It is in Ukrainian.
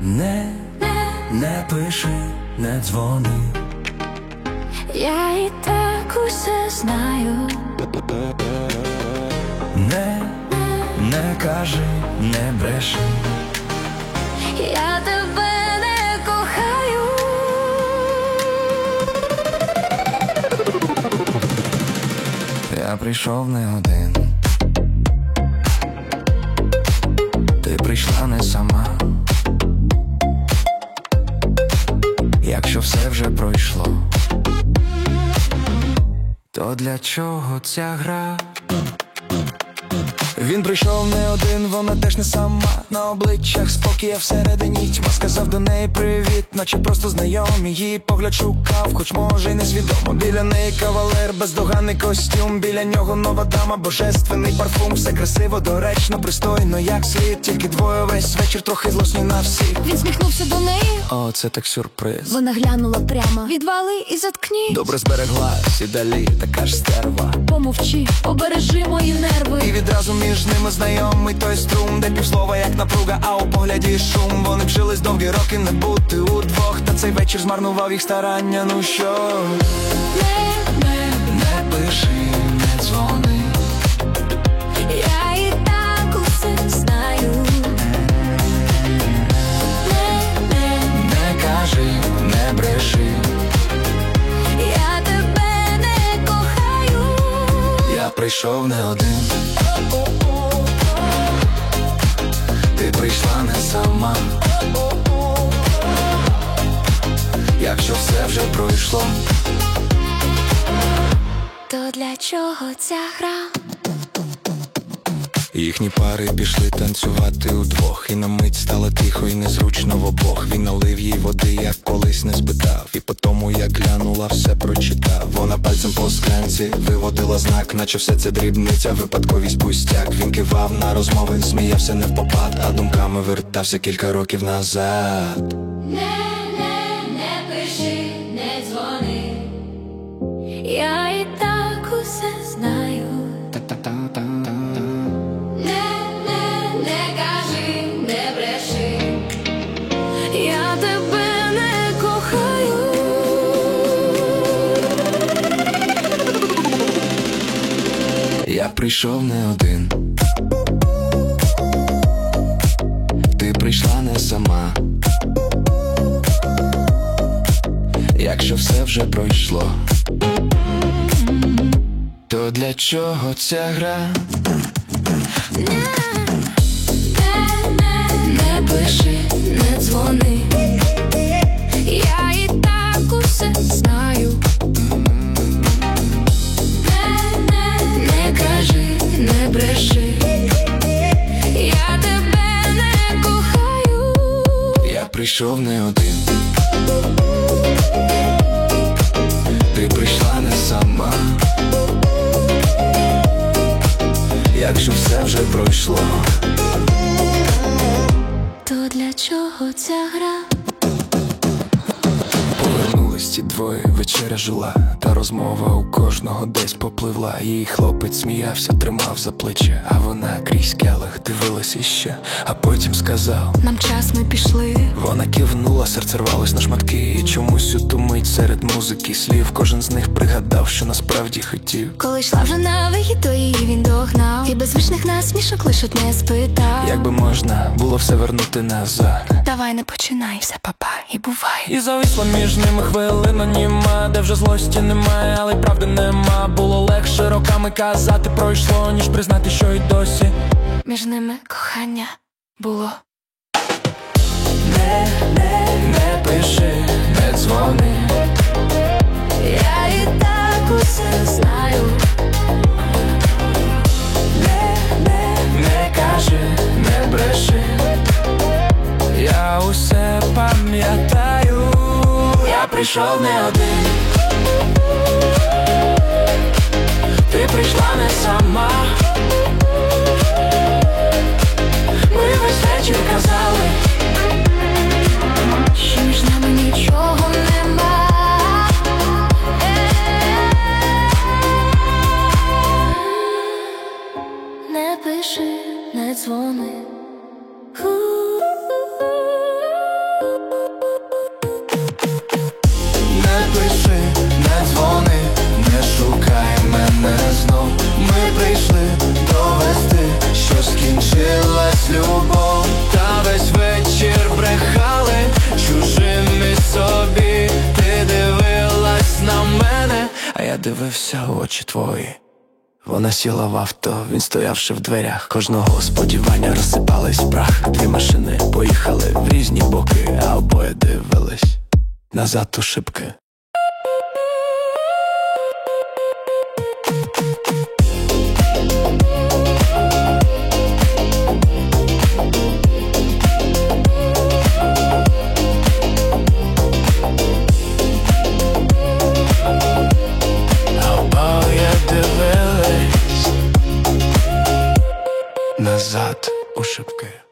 Не пиши, не дзвони. Я і так усе знаю. Не кажи, не бреши. Я тебе не кохаю. Я прийшов не один. Ти прийшла не сама. Якщо все вже пройшло, то для чого ця гра? Він прийшов не один, вона теж не сама. На обличчях спокій, а всередині тьма. Сказав до неї привіт, наче просто знайомі. Її погляд шукав, хоч може й несвідомо. Біля неї кавалер, бездоганний костюм. Біля нього нова дама, божественний парфум. Все красиво, доречно, пристойно, як слід. Тільки двоє весь вечір, трохи злосні на всіх. Він сміхнувся до неї. О, це так сюрприз. Вона глянула прямо. Відвали і заткнись. Добре збереглась і далі така ж стерва. Помовчи, обережи мої нерви. І відразу між ними знайомий той струм, де півслова як напруга, а у погляді шум. Вони вчились довгі роки не бути удвох, та цей вечір змарнував їх старання. Ну що? Не пиши, не дзвони. Я і так усе знаю. Не кажи, не бреши. Я тебе не кохаю. Я прийшов не один. Ти прийшла не сама. Якщо все вже пройшло, то для чого ця гра? їхні пари пішли танцювати удвох. І на мить стало тихо і незручно в обох. Він налив їй води, як колись не спитав. І по тому, як глянула, все прочитав. Вона пальцем по склянці виводила знак, наче все це дрібниця, випадковість пустяк. Він кивав на розмови, сміявся не впопад, а думками вертався кілька років назад. Не пиши, не дзвони. Я і так усе знаю. Не кажи, не бреши. Я тебе не кохаю. Я прийшов не один. Ти прийшла не сама. Якщо все вже пройшло, то для чого ця гра? Не пиши, не дзвони. Я і так усе знаю. Не кажи, не бреши. Я тебе не кохаю. Я прийшов не один. Ти прийшла не сама. Якщо все вже пройшло, то для чого ця гра? повернулись ті двоє, вечеря жила, та розмова у кожного десь попливла. Її хлопець сміявся, тримав за плече, а вона крізь келих дивилась іще, а потім сказав: нам час, ми пішли. Вона кивнула, серце рвалось на шматки, і чомусь у ту мить серед музики слів кожен з них пригадав, що насправді хотів. Коли йшла вже на вихід, то її він догнав, і без звичних насмішок лиш одне спитав: Якби можна було все вернути назад. давай не починай, все, папа, і бувай. І зависла між ними хвилина німа, де вже злості немає, але й правди нема. Було легше роками казати пройшло, ніж признати, що й досі Між ними кохання було. Не пиши, не дзвони. Я і так усе знаю. Не кажи, не бреши. Я усе пам'ятаю. Я прийшов не один. Ти прийшла не сама. Ми весь вечір казали, що між нами нічого нема. Не пиши, не дзвони. дивився в очі твої. Вона сіла в авто, він стоявши в дверях. Кожного сподівання розсипались в прах. Дві машини поїхали в різні боки, а обоє дивились назад у шибки. Назад у шибки.